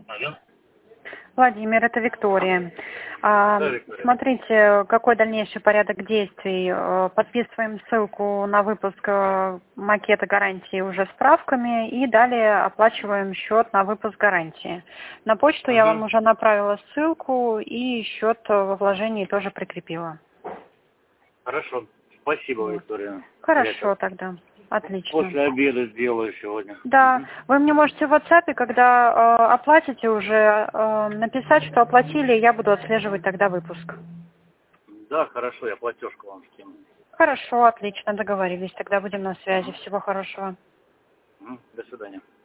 Алло. Владимир, это Виктория. Да, Виктория. Смотрите, какой дальнейший порядок действий. Подписываем ссылку на выпуск макета гарантии уже справками и далее оплачиваем счет на выпуск гарантии. На почту я вам уже направила ссылку и счет во вложении тоже прикрепила. Хорошо. Спасибо, Виктория. Хорошо тогда. Отлично. После обеда сделаю сегодня. Да, вы мне можете в WhatsApp, когда оплатите уже, написать, что оплатили, и я буду отслеживать тогда выпуск. Да, хорошо, я платежку вам скину. Хорошо, отлично, договорились. Тогда будем на связи. Всего хорошего. До свидания.